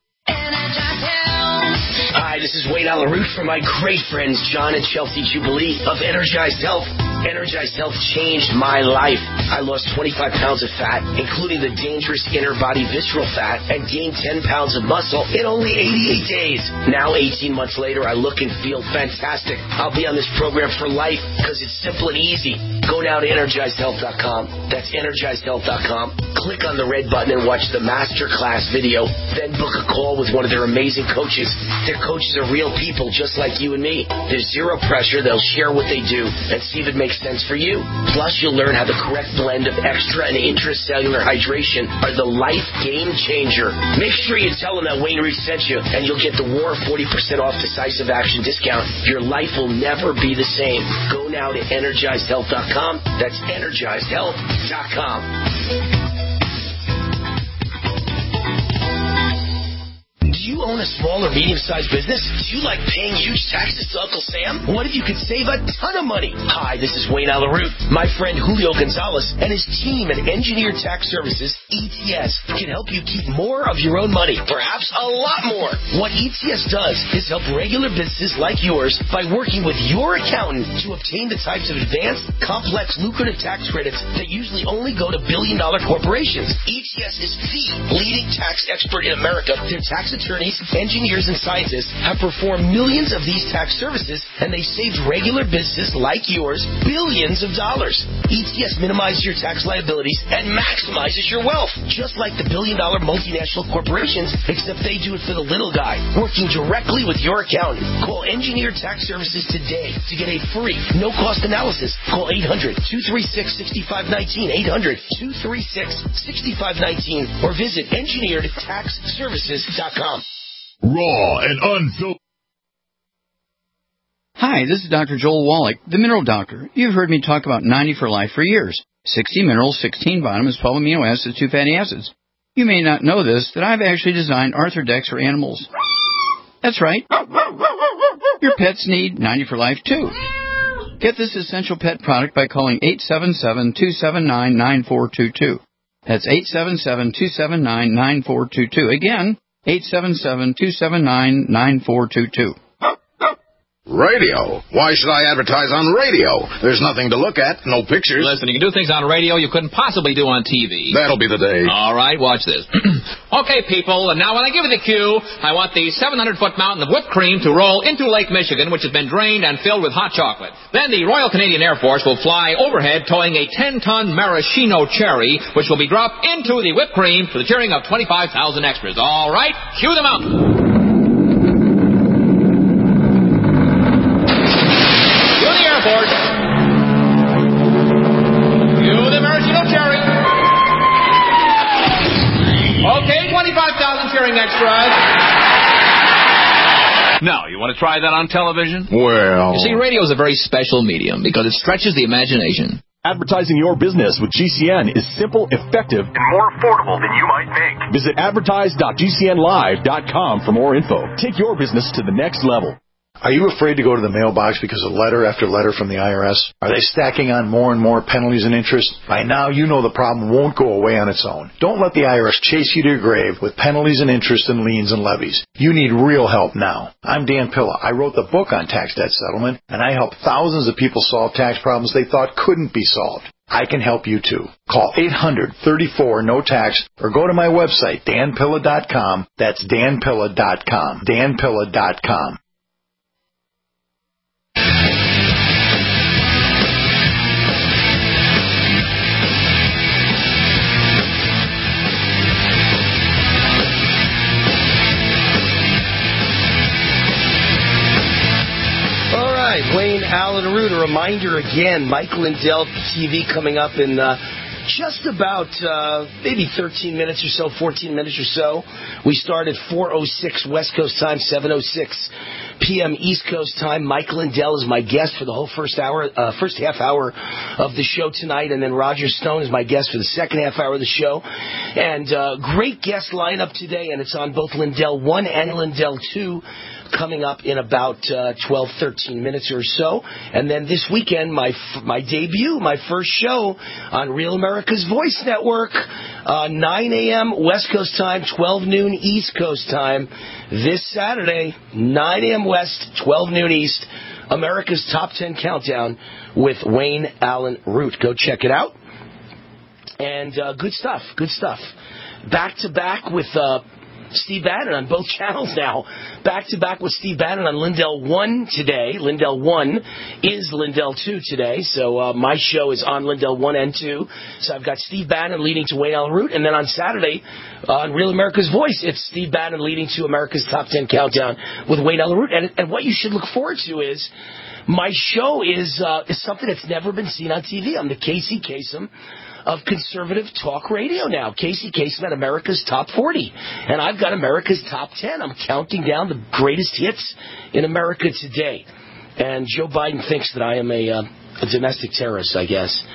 Hi, this is Wayne Allyn Root from my great friends John and Chelsea Jubilee of Energized Health. Energized Health changed my life. I lost 25 pounds of fat, including the dangerous inner body visceral fat, and gained 10 pounds of muscle in only 88 days. Now, 18 months later, I look and feel fantastic. I'll be on this program for life because it's simple and easy. Go now to EnergizedHealth.com. That's EnergizedHealth.com. Click on the red button and watch the masterclass video. Then book a call with one of their amazing coaches. Their coaches are real people just like you and me. There's zero pressure. They'll share what they do and see if it makes sense for you. Plus, you'll learn how the correct blend of extra and intracellular hydration are the life game changer. Make sure you tell them that Wayne Root sent you, and you'll get the War 40% off decisive action discount. Your life will never be the same. Go now to EnergizedHealth.com. That's EnergizedHealth.com. Do you own a small or medium-sized business? Do you like paying huge taxes to Uncle Sam? What if you could save a ton of money? Hi, this is Wayne Allen Root. My friend Julio Gonzalez and his team at Engineer Tax Services, ETS, can help you keep more of your own money, perhaps a lot more. What ETS does is help regular businesses like yours by working with your accountant to obtain the types of advanced, complex, lucrative tax credits that usually only go to billion-dollar corporations. ETS is the leading tax expert in America. Their tax attorneys, engineers, and scientists have performed millions of these tax services, and they saved regular businesses like yours billions of dollars. ETS minimizes your tax liabilities and maximizes your wealth, just like the billion-dollar multinational corporations, except they do it for the little guy, working directly with your accountant. Call Engineer Tax Services today to get a free, no-cost analysis. Call 800-236-6519, 800-236-6519, or visit engineeredtaxservices.com. Raw and unfiltered. Hi, this is Dr. Joel Wallach, the Mineral Doctor. You've heard me talk about 90 for Life for years. 60 minerals, 16 vitamins, 12 amino acids, 2 fatty acids. You may not know this, that I've actually designed Arthrodex for animals. That's right. Your pets need 90 for Life, too. Get this essential pet product by calling 877-279-9422. That's 877-279-9422. Again, 877-279-9422. Radio? Why should I advertise on radio? There's nothing to look at, no pictures. Listen, you can do things on radio you couldn't possibly do on TV. That'll be the day. All right, watch this. Okay, people, and now when I give you the cue, I want the 700-foot mountain of whipped cream to roll into Lake Michigan, which has been drained and filled with hot chocolate. Then the Royal Canadian Air Force will fly overhead towing a 10-ton maraschino cherry, which will be dropped into the whipped cream to the cheering of 25,000 extras. All right, cue the mountain. Okay, 25,000 cheering extras. Now, you want to try that on television? Well... You see, radio is a very special medium because it stretches the imagination. Advertising your business with GCN is simple, effective, and more affordable than you might think. Visit advertise.gcnlive.com for more info. Take your business to the next level. Are you afraid to go to the mailbox because of letter after letter from the IRS? Are they stacking on more and more penalties and interest? By now, you know the problem won't go away on its own. Don't let the IRS chase you to your grave with penalties and interest and liens and levies. You need real help now. I'm Dan Pilla. I wrote the book on tax debt settlement, and I help thousands of people solve tax problems they thought couldn't be solved. I can help you too. Call 800-34-NO-TAX or go to my website, danpilla.com. That's danpilla.com. danpilla.com. Wayne Allen Root, a reminder again, Mike Lindell TV coming up in just about maybe 13 minutes or so, 14 minutes or so. We start at 4:06 West Coast time, 7:06 p.m. East Coast time. Mike Lindell is my guest for the whole first half hour of the show tonight, and then Roger Stone is my guest for the second half hour of the show. And great guest lineup today, and it's on both Lindell 1 and Lindell 2. Coming up in about 12, 13 minutes or so. And then this weekend, my debut, my first show on Real America's Voice Network, 9 a.m. West Coast time, 12 noon East Coast time. This Saturday, 9 a.m. West, 12 noon East, America's Top 10 Countdown with Wayne Allen Root. Go check it out. And good stuff. Back to back with... Steve Bannon on both channels now. Back to back with Steve Bannon on Lindell 1 today. Lindell 1 is Lindell 2 today. So my show is on Lindell 1 and 2. So I've got Steve Bannon leading to Wayne Allen Root. And then on Saturday on Real America's Voice, it's Steve Bannon leading to America's Top 10 Countdown with Wayne Allen Root. And what you should look forward to is my show is something that's never been seen on TV. I'm the Casey Kasem of conservative talk radio now. Casey Kasem at America's Top 40. And I've got America's Top 10. I'm counting down the greatest hits in America today. And Joe Biden thinks that I am a domestic terrorist, I guess.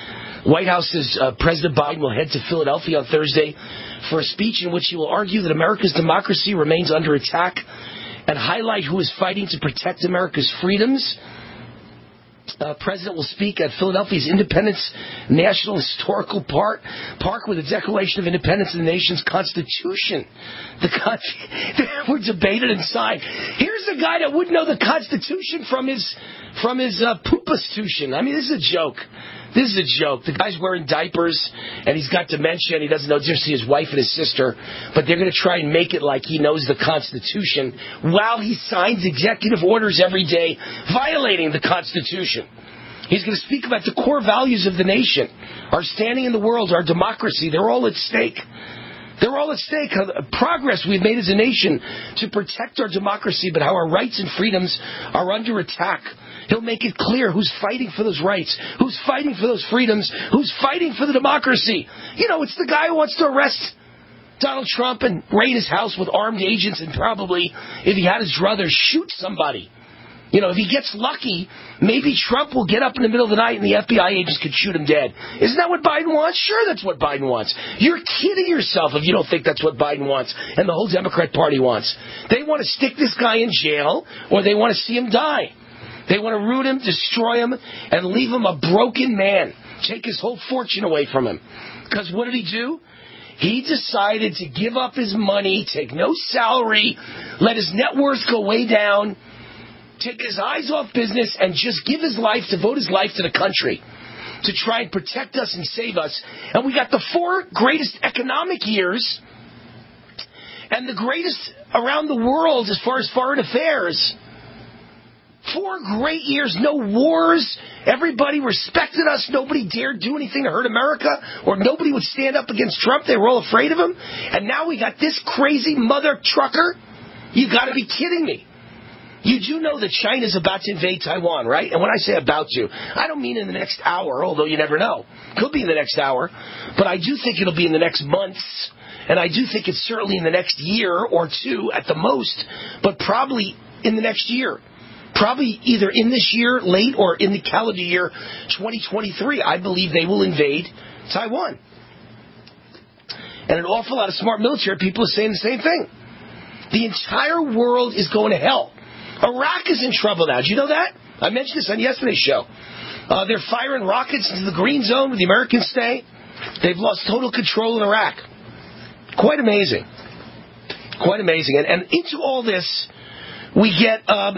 White House says President Biden will head to Philadelphia on Thursday for a speech in which he will argue that America's democracy remains under attack and highlight who is fighting to protect America's freedoms. President will speak at Philadelphia's Independence National Historical Park with a Declaration of Independence and the nation's Constitution. Were debated and signed. Here's a guy that wouldn't know the Constitution from his poopastitution. I mean, this is a joke. This is a joke. The guy's wearing diapers, and he's got dementia, and he doesn't know just his wife and his sister, but they're going to try and make it like he knows the Constitution while he signs executive orders every day violating the Constitution. He's going to speak about the core values of the nation, our standing in the world, our democracy. They're all at stake. They're all at stake. Progress we've made as a nation to protect our democracy, but how our rights and freedoms are under attack. He'll make it clear who's fighting for those rights, who's fighting for those freedoms, who's fighting for the democracy. You know, it's the guy who wants to arrest Donald Trump and raid his house with armed agents and probably, if he had his druthers, shoot somebody. You know, if he gets lucky, maybe Trump will get up in the middle of the night and the FBI agents could shoot him dead. Isn't that what Biden wants? Sure, that's what Biden wants. You're kidding yourself if you don't think that's what Biden wants and the whole Democrat Party wants. They want to stick this guy in jail or they want to see him die. They want to root him, destroy him, and leave him a broken man. Take his whole fortune away from him. Because what did he do? He decided to give up his money, take no salary, let his net worth go way down, take his eyes off business, and just give his life, devote his life to the country to try and protect us and save us. And we got the 4 greatest economic years and the greatest around the world as far as foreign affairs. 4 great years, no wars. Everybody respected us. Nobody dared do anything to hurt America, or nobody would stand up against Trump. They were all afraid of him. And now we got this crazy mother trucker? You got to be kidding me. You do know that China's about to invade Taiwan, right? And when I say about to, I don't mean in the next hour, although you never know. Could be in the next hour. But I do think it'll be in the next months. And I do think it's certainly in the next year or 2 at the most, but probably in the next year. Probably either in this year, late, or in the calendar year 2023, I believe they will invade Taiwan. And an awful lot of smart military people are saying the same thing. The entire world is going to hell. Iraq is in trouble now. Did you know that? I mentioned this on yesterday's show. They're firing rockets into the green zone where the Americans stay. They've lost total control in Iraq. Quite amazing. Quite amazing. And into all this, we get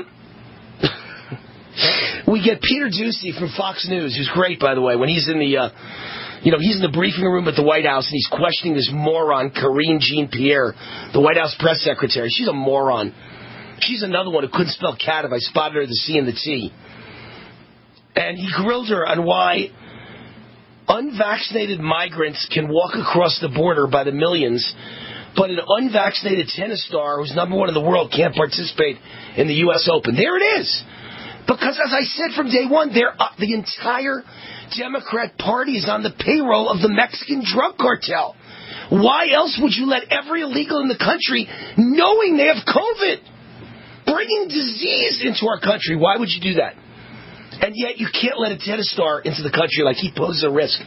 Peter Doocy from Fox News, who's great, by the way, when he's in the, he's in the briefing room at the White House and he's questioning this moron, Karine Jean-Pierre, the White House press secretary. She's a moron. She's another one who couldn't spell cat if I spotted her the C and the T. And he grilled her on why unvaccinated migrants can walk across the border by the millions, but an unvaccinated tennis star who's number 1 in the world can't participate in the U.S. Open. There it is. Because, as I said from day one, the entire Democrat Party is on the payroll of the Mexican drug cartel. Why else would you let every illegal in the country, knowing they have COVID, bringing disease into our country? Why would you do that? And yet you can't let a tennis star into the country like he poses a risk.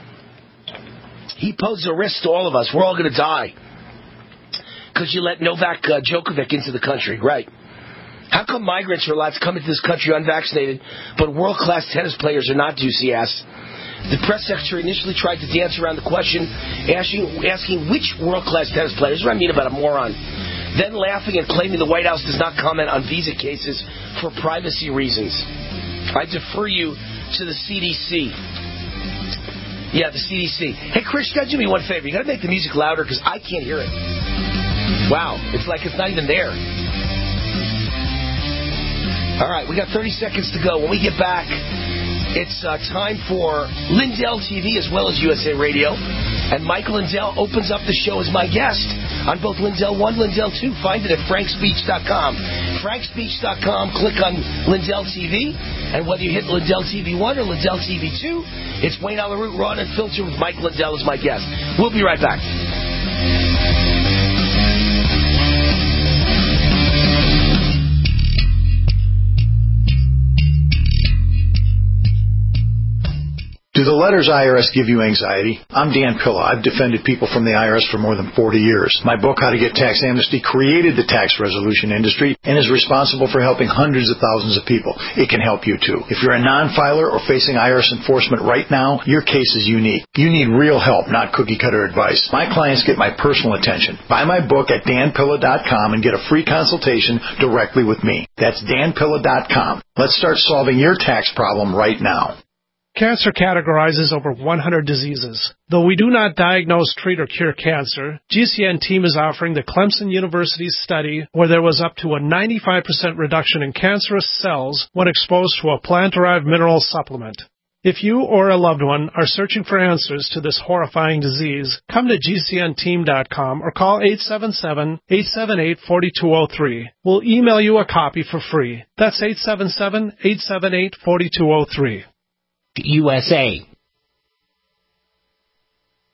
He poses a risk to all of us. We're all going to die because you let Novak Djokovic into the country, right? How come migrants are allowed to come into this country unvaccinated, but world-class tennis players are not, Doocy asked? The press secretary initially tried to dance around the question, asking which world-class tennis players. What do I mean about a moron? Then laughing and claiming the White House does not comment on visa cases for privacy reasons. I defer you to the CDC. Yeah, the CDC. Hey, Chris, you got to do me one favor. You got to make the music louder because I can't hear it. Wow, it's like it's not even there. All right, we got 30 seconds to go. When we get back, it's time for Lindell TV as well as USA Radio. And Michael Lindell opens up the show as my guest on both Lindell 1, Lindell 2. Find it at frankspeech.com. frankspeech.com, click on Lindell TV. And whether you hit Lindell TV 1 or Lindell TV 2, it's Wayne Allyn Root, Raw and Unfiltered with Mike Lindell as my guest. We'll be right back. Do the letters IRS give you anxiety? I'm Dan Pilla. I've defended people from the IRS for more than 40 years. My book, How to Get Tax Amnesty, created the tax resolution industry and is responsible for helping hundreds of thousands of people. It can help you too. If you're a non-filer or facing IRS enforcement right now, your case is unique. You need real help, not cookie-cutter advice. My clients get my personal attention. Buy my book at danpilla.com and get a free consultation directly with me. That's danpilla.com. Let's start solving your tax problem right now. Cancer categorizes over 100 diseases. Though we do not diagnose, treat, or cure cancer, GCN team is offering the Clemson University's study where there was up to a 95% reduction in cancerous cells when exposed to a plant-derived mineral supplement. If you or a loved one are searching for answers to this horrifying disease, come to GCNteam.com or call 877-878-4203. We'll email you a copy for free. That's 877-878-4203. USA.